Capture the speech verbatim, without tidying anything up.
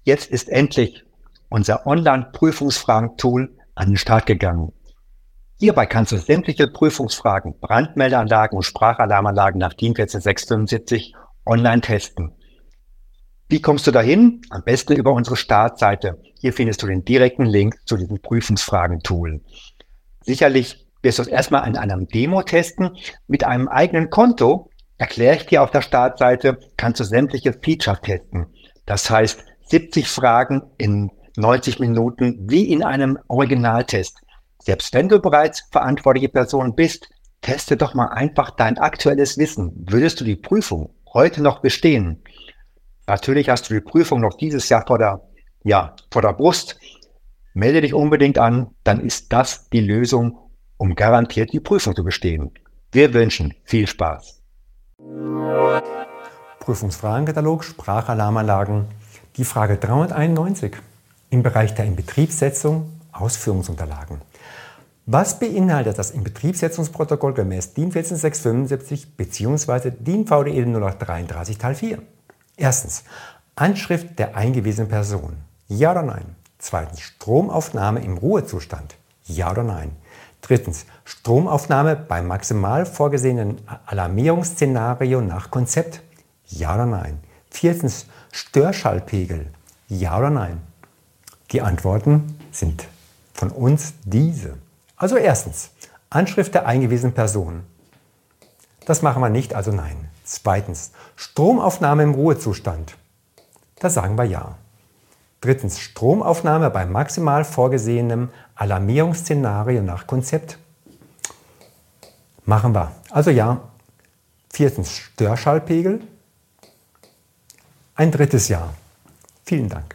Jetzt ist endlich unser Online-Prüfungsfragen-Tool an den Start gegangen. Hierbei kannst du sämtliche Prüfungsfragen, Brandmeldeanlagen und Sprachalarmanlagen nach DIN eins vier sechs fünf online testen. Wie kommst du dahin? Am besten über unsere Startseite. Hier findest du den direkten Link zu diesem Prüfungsfragen-Tool. Sicherlich wirst du es erstmal in einem Demo testen. Mit einem eigenen Konto, erkläre ich dir auf der Startseite, kannst du sämtliche Features testen. Das heißt, siebzig Fragen in neunzig Minuten wie in einem Originaltest. Selbst wenn du bereits verantwortliche Person bist, teste doch mal einfach dein aktuelles Wissen. Würdest du die Prüfung heute noch bestehen? Natürlich hast du die Prüfung noch dieses Jahr vor der, ja, vor der Brust. Melde dich unbedingt an, dann ist das die Lösung, um garantiert die Prüfung zu bestehen. Wir wünschen viel Spaß. Prüfungsfragenkatalog, Sprachalarmanlagen. Die Frage dreihunderteinundneunzig im Bereich der Inbetriebssetzung Ausführungsunterlagen. Was beinhaltet das Inbetriebssetzungsprotokoll gemäß DIN eins vier sechs fünf bzw. DIN V D E null acht dreiunddreißig Teil vier? Erstens. Anschrift der eingewiesenen Person. Ja oder nein? Zweitens. Stromaufnahme im Ruhezustand. Ja oder nein? Drittens. Stromaufnahme beim maximal vorgesehenen Alarmierungsszenario nach Konzept. Ja oder nein? Viertens. Störschallpegel. Ja oder nein? Die Antworten sind von uns diese. Also erstens. Anschrift der eingewiesenen Person. Das machen wir nicht, also nein. Zweitens. Stromaufnahme im Ruhezustand. Da sagen wir ja. Drittens. Stromaufnahme bei maximal vorgesehenem Alarmierungsszenario nach Konzept. Machen wir. Also ja. Viertens. Störschallpegel. Ein drittes Ja. Vielen Dank.